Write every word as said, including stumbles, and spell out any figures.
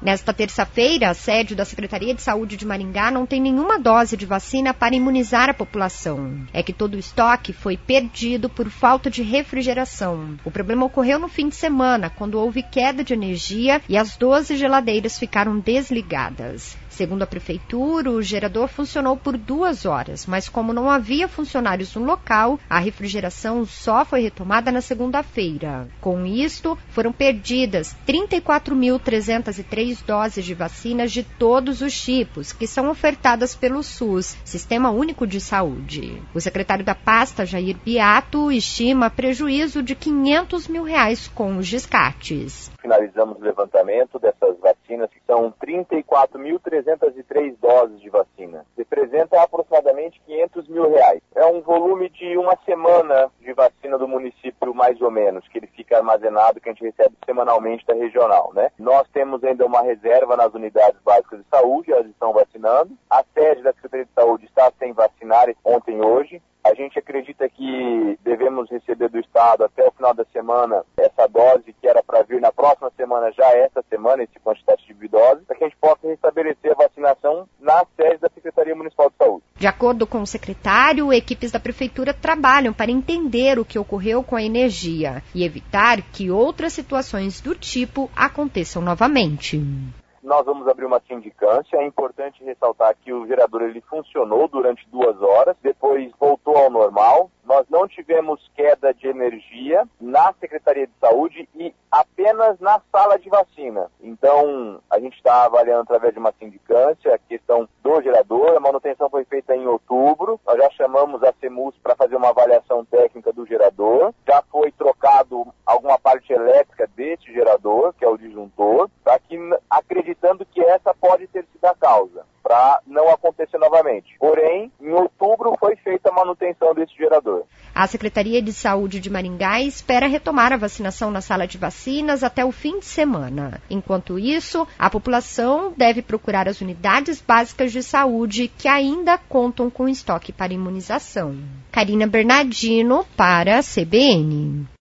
Nesta terça-feira, a sede da Secretaria de Saúde de Maringá não tem nenhuma dose de vacina para imunizar a população. É que todo o estoque foi perdido por falta de refrigeração. O problema ocorreu no fim de semana, quando houve queda de energia e as doze geladeiras ficaram desligadas. Segundo a Prefeitura, o gerador funcionou por duas horas, mas como não havia funcionários no local, a refrigeração só foi retomada na segunda-feira. Com isto, foram perdidas trinta e quatro mil trezentas e três doses de vacinas de todos os tipos, que são ofertadas pelo S U S, Sistema Único de Saúde. O secretário da pasta, Jair Beato, estima prejuízo de quinhentos mil reais com os descartes. Finalizamos o levantamento dessas vacinas, que são trinta e quatro mil trezentas e três doses de vacina. Representa aproximadamente quinhentos mil reais. É um volume de uma semana de vacina do município, mais ou menos, que ele fica armazenado, que a gente recebe semanalmente da regional, né? Nós temos ainda uma reserva nas unidades básicas de saúde, elas estão vacinando. A sede da Secretaria de Saúde está sem vacinar ontem e hoje. A gente acredita que devemos receber do Estado até o final da semana essa dose que era para vir na próxima semana, já essa semana, esse quantitativo de doses, para que a gente possa restabelecer a vacinação na sede da Secretaria Municipal de Saúde. De acordo com o secretário, equipes da Prefeitura trabalham para entender o que ocorreu com a energia e evitar que outras situações do tipo aconteçam novamente. Nós vamos abrir uma sindicância. É importante ressaltar que o gerador ele funcionou durante duas horas, depois voltou ao normal. Nós não tivemos queda de energia na Secretaria de Saúde e apenas na sala de vacina. Então, a gente está avaliando através de uma sindicância a questão do gerador. A manutenção foi feita em outubro. Nós já chamamos a CEMUS para fazer uma avaliação técnica do gerador. Já foi trocado alguma parte elétrica desse gerador, que é o disjuntor, para que, acreditando que essa pode ter sido a causa, para não acontecer novamente. Porém, em outubro foi feita a manutenção desse gerador. A Secretaria de Saúde de Maringá espera retomar a vacinação na sala de vacinas até o fim de semana. Enquanto isso, a população deve procurar as unidades básicas de saúde que ainda contam com estoque para imunização. Karina Bernardino para a C B N.